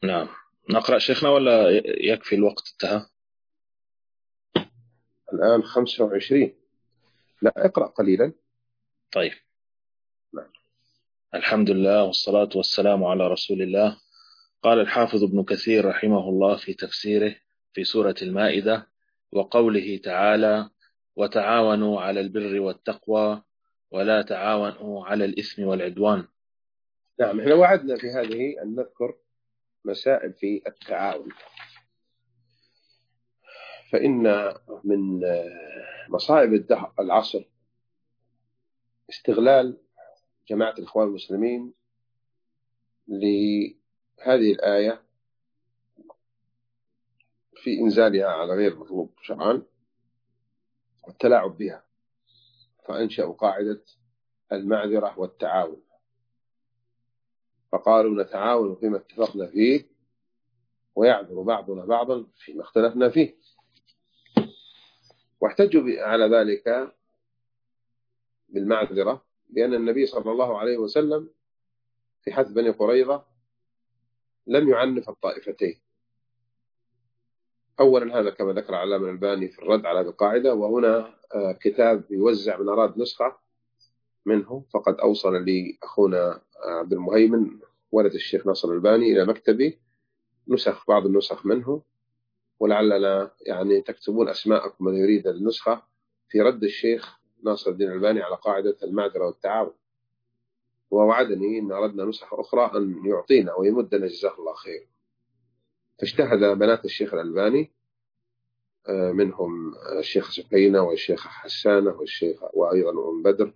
نعم. نقرأ شيخنا ولا يكفي الوقت انتهى؟ الآن 25. لا، اقرأ قليلا. طيب. نعم. الحمد لله والصلاة والسلام على رسول الله. قال الحافظ ابن كثير رحمه الله في تفسيره في سورة المائدة: وقوله تعالى: وتعاونوا على البر والتقوى ولا تعاونوا على الإثم والعدوان. نعم، احنا وعدنا في هذه أن نذكر مسائل في التعاون. فإن من مصائب العصر استغلال جماعة الإخوان المسلمين لهذه الآية في إنزالها على غير مطلوب شرعا والتلاعب بها، فأنشأوا قاعدة المعذرة والتعاون، فقالوا نتعاون فيما اتفقنا فيه ويعذر بعضنا بعضا فيما اختلفنا فيه. واحتجوا على ذلك بالمعذرة بأن النبي صلى الله عليه وسلم في حث بني قريظة لم يعنف الطائفتين. أولا هذا كما ذكر علامة الألباني في الرد على هذه القاعدة، وهنا كتاب يوزع من أراد نسخة منه، فقد أوصل لي أخونا عبد المهيمن ولد الشيخ ناصر الألباني إلى مكتبي نسخ، بعض النسخ منه، ولعلنا يعني تكتبون أسماءكم من يريد النسخة في رد الشيخ ناصر الدين الألباني على قاعدة المعذرة والتعاون. ووعدني إن أردنا نسخة أخرى أن يعطينا ويمدنا جزاه الله خير. فاجتهد بنات الشيخ الألباني منهم الشيخ سفينة والشيخ حسانة والشيخ وأيضا أم بدر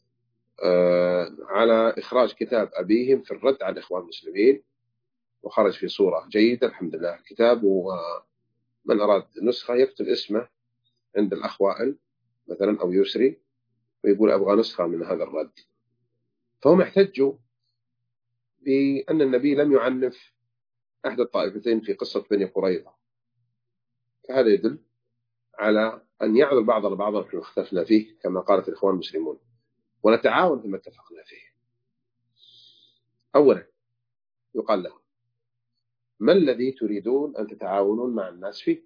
على إخراج كتاب أبيهم في الرد على الإخوان المسلمين، وخرج في صورة جيدة الحمد لله الكتاب. ومن أراد نسخة يكتب اسمه عند الأخ وائل مثلا أو يسري ويقول أبغى نسخة من هذا الرد. فهم احتجوا بأن النبي لم يعنف أحد الطائفتين في قصة بني قريظة، فهذا يدل على أن يعذر بعضنا بعضا فيما اختلفنا فيه كما قالت الإخوان المسلمون، ونتعاون فيما اتفقنا فيه. أولا يقال لهم: ما الذي تريدون أن تتعاونون مع الناس فيه؟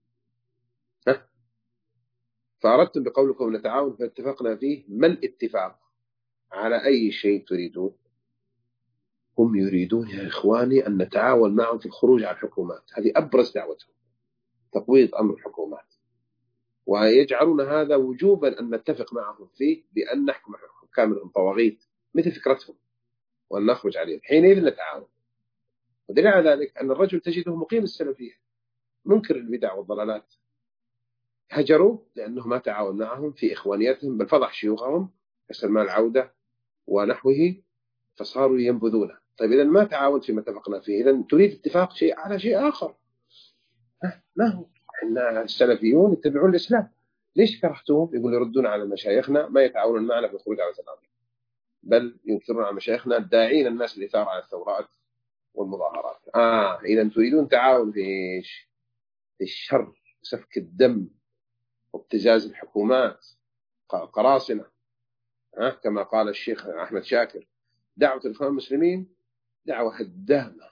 فأردتم بقولكم نتعاون فاتفقنا فيه، ما الاتفاق على أي شيء تريدون؟ هم يريدون يا إخواني أن نتعاون معهم في الخروج على الحكومات، هذه أبرز دعوتهم، تقويض أمر الحكومات، ويجعلون هذا وجوبا أن نتفق معهم فيه بأن نحكم حكام منهم طواغيت مثل فكرتهم وأن نخرج عليهم، حينئذ نتعاون. ودليل على ذلك أن الرجل تجده مقيم السلفية منكر البدع والضلالات، هجروا لأنه ما تعاون معهم في إخوانيتهم، بل فضح شيوخهم كسلمان العودة ونحوه فصاروا ينبذونه. طيب إذا ما تعاونت فيما اتفقنا فيه، إذا تريد اتفاق شيء على شيء آخر. ما هو إن السلفيون يتبعون الإسلام، ليش كرهتوهم؟ يقول يردون على مشايخنا ما يتعاونون معنا في الخروج على التناظر، بل ينكرون على مشايخنا الداعين الناس للإثارة على الثورات والمظاهرات. إذا تريدون تعاون في إيش؟ في الشر، سفك الدم وابتزاز الحكومات، قراصنة. كما قال الشيخ أحمد شاكر: دعوة الإخوان المسلمين دعوة هدامة،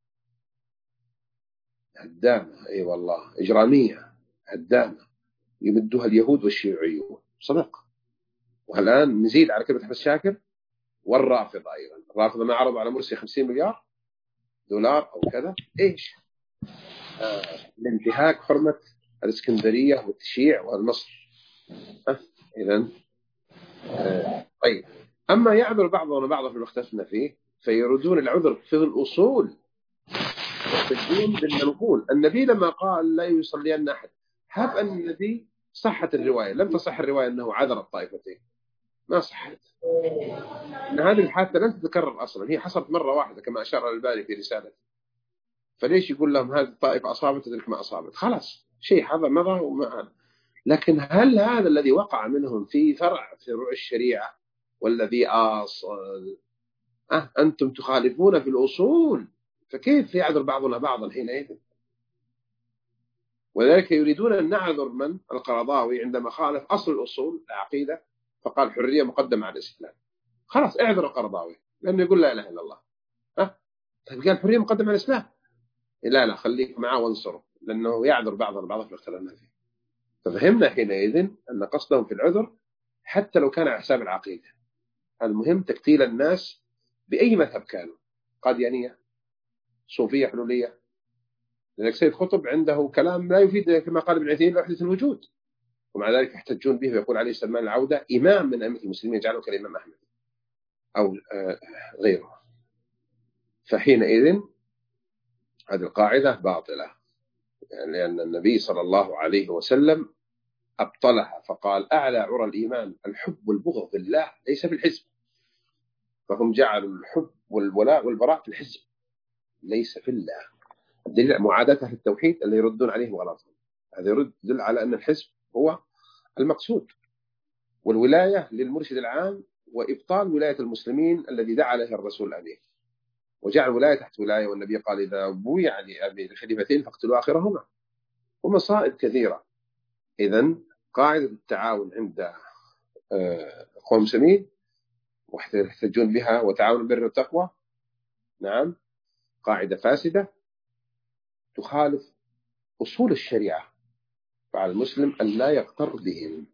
هدامة، أي والله إجرامية هدامة، يمدها اليهود والشيوعيون صدق. والآن نزيد على كلمة أحمد شاكر والرافضة أيضا. الرافضة ما عرضوا على مرسي 50 مليار دولار أو كذا، إيش؟ لانتهاك حرمة الإسكندرية والتشيع والمصر. إذن طيب، أما يعذر بعضنا بعضا في اختلفنا فيه فيردون العذر في الأصول ويحتجون بالمنقول. النبي لما قال لا يصلين أحد، هب أن النبي صحت الرواية، لم تصح الرواية أنه عذر الطائفتين، ما صحت. أن هذه الحادثة لن تتكرر أصلا، هي حصلت مرة واحدة كما أشار الألباني في رسالته، فليش يقول لهم هذه الطائفة أصابت وتلك ما أصابت؟ خلاص شيء هذا مضى وما. لكن هل هذا الذي وقع منهم في فرع في فروع الشريعة والذي أصل أنتم تخالفون في الأصول، فكيف يعذر بعضنا بعضا حينئذ؟ وذلك يريدون أن نعذر من القرضاوي عندما خالف أصل الأصول العقيدة فقال حرية مقدمة على الإسلام. خلاص اعذر القرضاوي لأنه يقول لا إله إلا الله. طيب قال حرية مقدمة على الإسلام، لا خليك معه وانصره، لأنه يعذر بعضنا البعض في اختلافنا فيه. ففهمنا حينئذ أن قصدهم في العذر حتى لو كان على حساب العقيدة. المهم تكتيل الناس بأي مذهب كانوا، قاديانية، صوفية، حلولية. لذلك سيد قطب عنده كلام لا يفيد كما قال ابن عثيمين وحدة الوجود، ومع ذلك يحتجون به ويقول عليه سلمان العودة إمام من أئمة المسلمين يجعله كالإمام أحمد أو غيره. فحينئذ هذه القاعدة باطلة، لأن النبي صلى الله عليه وسلم أبطلها فقال أعلى عرى الإيمان الحب والبغض في الله ليس في الحزب. فهم جعلوا الحب والولاء والبراء في الحزب ليس في الله. الدليل معاداته في التوحيد اللي يردون عليه غلطهم. هذا يدل على أن الحزب هو المقصود، والولاية للمرشد العام، وإبطال ولاية المسلمين الذي دعا له الرسول الأمين، وجعل ولاية تحت ولاية. والنبي قال إذا بويع لأبي الخليفتين فاقتلوا آخرهما، ومصائب كثيرة. إذن قاعدة التعاون عند أخوان المسلمين ويحتجون بها وتعاون البر والتقوى، نعم، قاعدة فاسدة تخالف أصول الشريعة، فعلى المسلم أن لا يغتر بهم